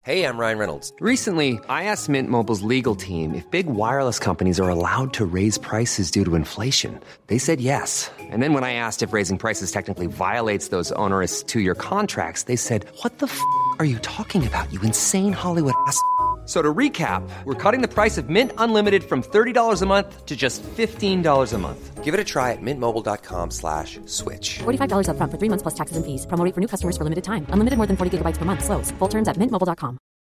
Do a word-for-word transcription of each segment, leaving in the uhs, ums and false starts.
Hey, I'm Ryan Reynolds. Recently, I asked Mint Mobile's legal team if big wireless companies are allowed to raise prices due to inflation. They said yes. And then when I asked if raising prices technically violates those onerous two-year contracts, they said, what the f*** are you talking about, you insane Hollywood ass f- So to recap, we're cutting the price of Mint Unlimited from thirty dollars a month to just fifteen dollars a month. Give it a try at mintmobile.com slash switch. forty-five dollars up front for three months plus taxes and fees. Promo rate for new customers for limited time. Unlimited more than forty gigabytes per month. Slows full terms at mint mobile dot com.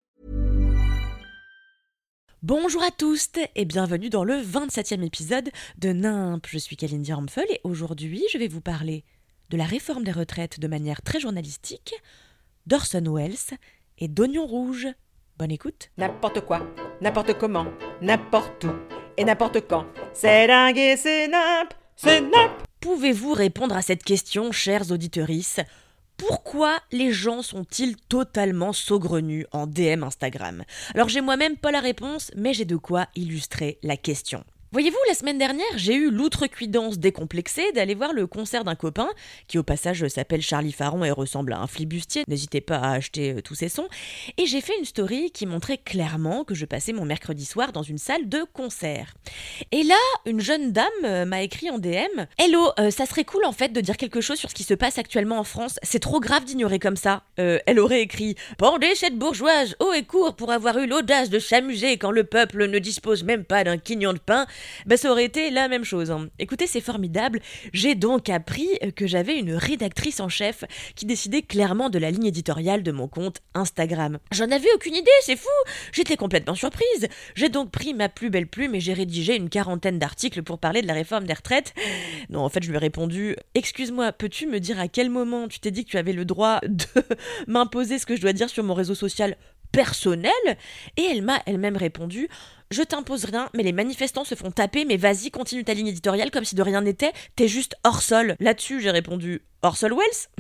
Bonjour à tous et bienvenue dans le vingt-septième épisode de Nimp. Je suis Kalindi Armfel et aujourd'hui je vais vous parler de la réforme des retraites de manière très journalistique, d'Orson Welles et d'Oignon Rouge. Bonne écoute. N'importe quoi, n'importe comment, n'importe où et n'importe quand. C'est dingue et c'est nimp, c'est nimp. Pouvez-vous répondre à cette question, chers auditrices ? Pourquoi les gens sont-ils totalement saugrenus en D M Instagram ? Alors j'ai moi-même pas la réponse, mais j'ai de quoi illustrer la question. Voyez-vous, la semaine dernière, j'ai eu l'outrecuidance décomplexée d'aller voir le concert d'un copain, qui au passage s'appelle Charlie Faron et ressemble à un flibustier, n'hésitez pas à acheter euh, tous ses sons, et j'ai fait une story qui montrait clairement que je passais mon mercredi soir dans une salle de concert. Et là, une jeune dame euh, m'a écrit en D M « Hello, euh, ça serait cool en fait de dire quelque chose sur ce qui se passe actuellement en France, c'est trop grave d'ignorer comme ça. Euh, » Elle aurait écrit « Pendez cette bourgeoise haut et court pour avoir eu l'audace de s'amuser quand le peuple ne dispose même pas d'un quignon de pain. » Bah ça aurait été la même chose. Hein. Écoutez, c'est formidable. J'ai donc appris que j'avais une rédactrice en chef qui décidait clairement de la ligne éditoriale de mon compte Instagram. J'en avais aucune idée, c'est fou. J'étais complètement surprise. J'ai donc pris ma plus belle plume et j'ai rédigé une quarantaine d'articles pour parler de la réforme des retraites. Non, en fait, je lui ai répondu « Excuse-moi, peux-tu me dire à quel moment tu t'es dit que tu avais le droit de m'imposer ce que je dois dire sur mon réseau social personnel ?» Et elle m'a elle-même répondu « Je t'impose rien, mais les manifestants se font taper, mais vas-y, continue ta ligne éditoriale comme si de rien n'était, t'es juste hors sol. » Là-dessus, j'ai répondu « Orson Welles ?»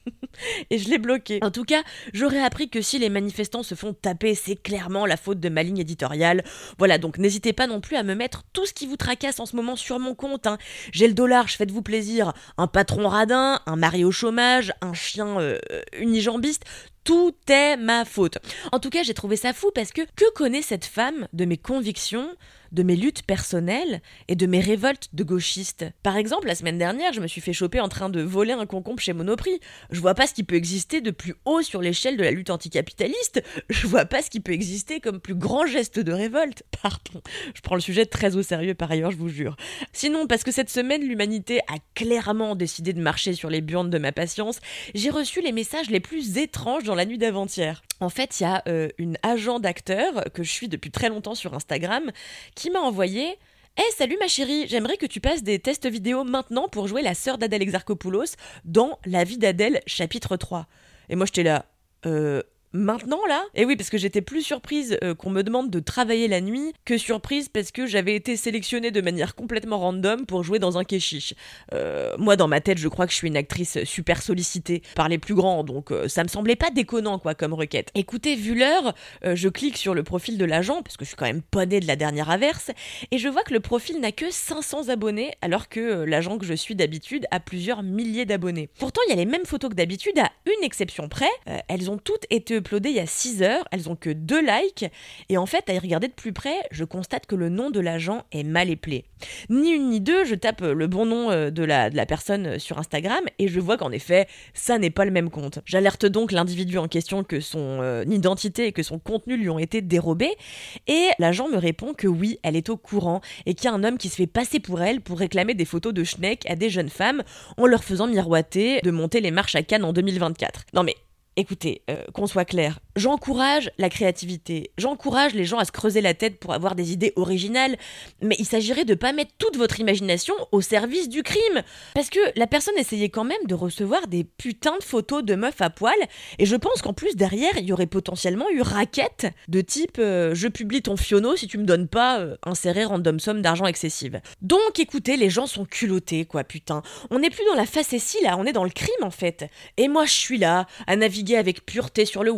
Et je l'ai bloqué. En tout cas, j'aurais appris que si les manifestants se font taper, c'est clairement la faute de ma ligne éditoriale. Voilà, donc n'hésitez pas non plus à me mettre tout ce qui vous tracasse en ce moment sur mon compte. Hein. J'ai le dollar, faites-vous plaisir. Un patron radin, un mari au chômage, un chien euh, unijambiste... Tout est ma faute. En tout cas, j'ai trouvé ça fou parce que que connaît cette femme de mes convictions, de mes luttes personnelles et de mes révoltes de gauchistes ? Par exemple, la semaine dernière, je me suis fait choper en train de voler un concombre chez Monoprix. Je vois pas ce qui peut exister de plus haut sur l'échelle de la lutte anticapitaliste. Je vois pas ce qui peut exister comme plus grand geste de révolte. Pardon, je prends le sujet très au sérieux par ailleurs, je vous jure. Sinon, parce que cette semaine, l'humanité a clairement décidé de marcher sur les burnes de ma patience, j'ai reçu les messages les plus étranges dans la nuit d'avant-hier. En fait, il y a euh, une agent d'acteur que je suis depuis très longtemps sur Instagram qui m'a envoyé « Hey, salut ma chérie, j'aimerais que tu passes des tests vidéo maintenant pour jouer la sœur d'Adèle Exarchopoulos dans La vie d'Adèle, chapitre trois. » Et moi, j'étais là euh, « Maintenant, là ?» Et oui, parce que j'étais plus surprise euh, qu'on me demande de travailler la nuit que surprise parce que j'avais été sélectionnée de manière complètement random pour jouer dans un kéchiche. Euh, moi, dans ma tête, je crois que je suis une actrice super sollicitée par les plus grands, donc euh, ça me semblait pas déconnant, quoi, comme requête. Écoutez, vu l'heure, euh, je clique sur le profil de l'agent, parce que je suis quand même pas née de la dernière averse, et je vois que le profil n'a que cinq cents abonnés, alors que euh, l'agent que je suis d'habitude a plusieurs milliers d'abonnés. Pourtant, il y a les mêmes photos que d'habitude, à une exception près. Euh, elles ont toutes été uploadées il y a six heures, elles ont que deux likes, et en fait, à y regarder de plus près, je constate que le nom de l'agent est mal épelé. Ni une ni deux, je tape le bon nom de la, de la personne sur Instagram, et je vois qu'en effet, ça n'est pas le même compte. J'alerte donc l'individu en question que son euh, identité et que son contenu lui ont été dérobés, et l'agent me répond que oui, elle est au courant, et qu'il y a un homme qui se fait passer pour elle pour réclamer des photos de schneck à des jeunes femmes en leur faisant miroiter de monter les marches à Cannes en deux mille vingt-quatre. Non mais, écoutez, euh, qu'on soit clair, j'encourage la créativité, j'encourage les gens à se creuser la tête pour avoir des idées originales, mais il s'agirait de pas mettre toute votre imagination au service du crime, parce que la personne essayait quand même de recevoir des putains de photos de meufs à poil, et je pense qu'en plus derrière, il y aurait potentiellement eu raquette de type euh, « je publie ton fiono si tu me donnes pas euh, insérer random somme d'argent excessive ». Donc écoutez, les gens sont culottés quoi, putain. On n'est plus dans la facétie là, on est dans le crime en fait. Et moi je suis là, à naviguer avec pureté sur le web,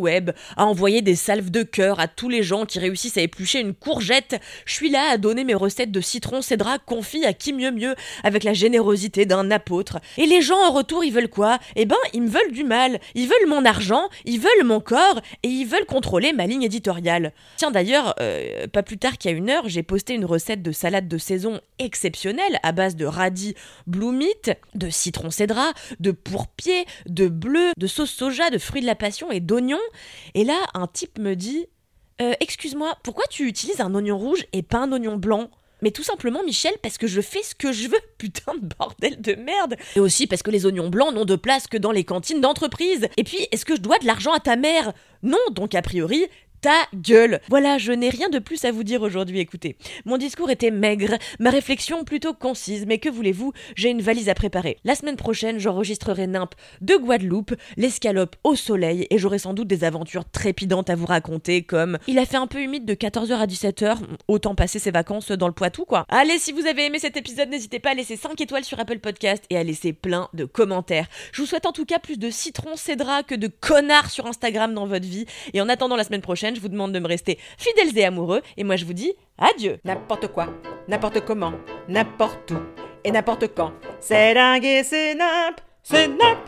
à envoyer des salves de cœur à tous les gens qui réussissent à éplucher une courgette. Je suis là à donner mes recettes de citron cédra confit à qui mieux mieux avec la générosité d'un apôtre. Et les gens en retour, ils veulent quoi ? Eh ben, ils me veulent du mal. Ils veulent mon argent, ils veulent mon corps et ils veulent contrôler ma ligne éditoriale. Tiens d'ailleurs, euh, pas plus tard qu'il y a une heure, j'ai posté une recette de salade de saison exceptionnelle à base de radis blue meat, de citron cédra, de pourpier, de bleu, de sauce soja, de fruits de la passion et d'oignons. Et là, un type me dit euh, « Excuse-moi, pourquoi tu utilises un oignon rouge et pas un oignon blanc ?» Mais tout simplement, Michel, parce que je fais ce que je veux, putain de bordel de merde. Et aussi parce que les oignons blancs n'ont de place que dans les cantines d'entreprise. Et puis, est-ce que je dois de l'argent à ta mère ? Non, donc a priori, ta gueule. Voilà, je n'ai rien de plus à vous dire aujourd'hui, écoutez. Mon discours était maigre, ma réflexion plutôt concise, mais que voulez-vous, j'ai une valise à préparer. La semaine prochaine, j'enregistrerai Nimp de Guadeloupe, l'escalope au soleil, et j'aurai sans doute des aventures trépidantes à vous raconter, comme il a fait un peu humide de quatorze heures à dix-sept heures, autant passer ses vacances dans le Poitou, quoi. Allez, si vous avez aimé cet épisode, n'hésitez pas à laisser cinq étoiles sur Apple Podcast et à laisser plein de commentaires. Je vous souhaite en tout cas plus de citron cédra que de connards sur Instagram dans votre vie, et en attendant la semaine prochaine, je vous demande de me rester fidèles et amoureux, et moi je vous dis adieu. N'importe quoi, n'importe comment, n'importe où et n'importe quand. C'est dingue et c'est nimp, c'est nimp.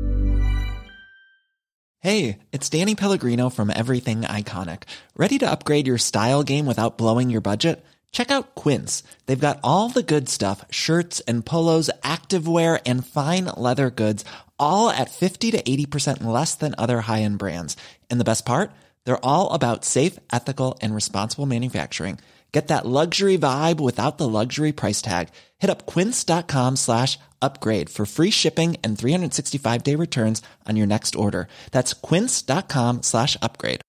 Hey, it's Danny Pellegrino from Everything Iconic. Ready to upgrade your style game without blowing your budget? Check out Quince. They've got all the good stuff, shirts and polos, activewear, and fine leather goods, all at fifty to eighty percent less than other high-end brands. And the best part? They're all about safe, ethical, and responsible manufacturing. Get that luxury vibe without the luxury price tag. Hit up quince.com slash upgrade for free shipping and three sixty-five day returns on your next order. That's quince.com slash upgrade.